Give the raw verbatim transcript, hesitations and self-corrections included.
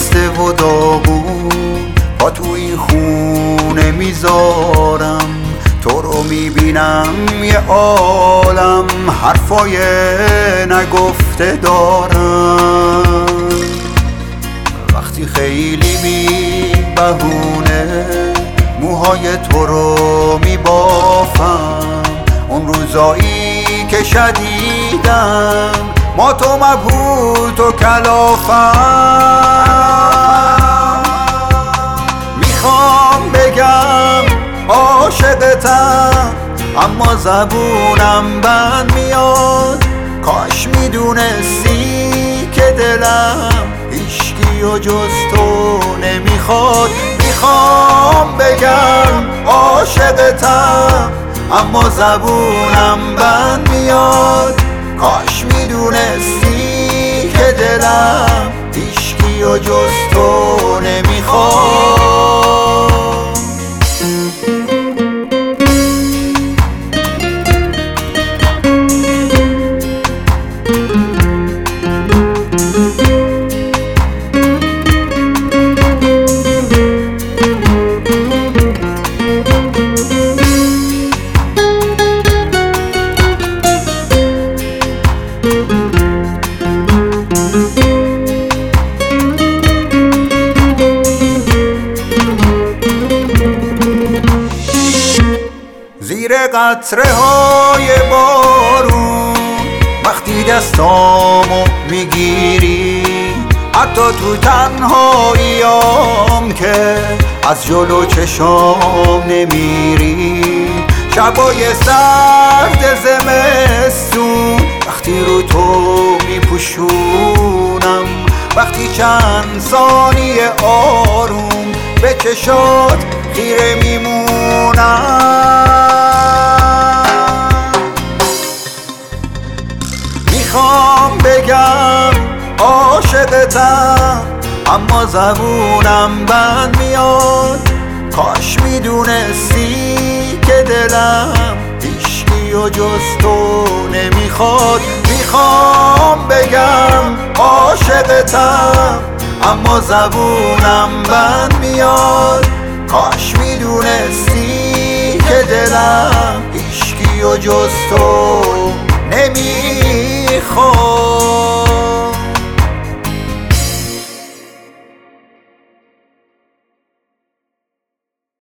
خسته و داغون با تو این خونه میذارم، تو رو میبینم یه عالم حرفای نگفته دارم. وقتی خیلی بی بهونه موهای تو رو میبافم، اون روزایی که شدیدم ما تو مبهوت و کلافم. میخوام بگم عاشقتم اما زبونم بند میاد، کاش میدونستی که دلم هیچکی و جز تو نمیخواد. میخوام بگم عاشقتم اما زبونم بند میاد، کاش میدونستی که دلم هیچکی و جز تو نمیخواد. زیر قطره های بارون وقتی دستامو میگیری، حتی تو تنهاییام که از جلو چشام نمیری، شبای سرد زمستون وقتی رو تو میپوشونم، وقتی چند ثانیه آروم به چشات خیره میمونم. میخوام بگم عاشقتم اما زبونم بند میاد، کاش میدونستی که دلم هیچکی و جز تو نمیخواد. میخوام بگم عاشقتم اما زبونم بند میاد، کاش میدونستی که دلم هیچکی و جز تو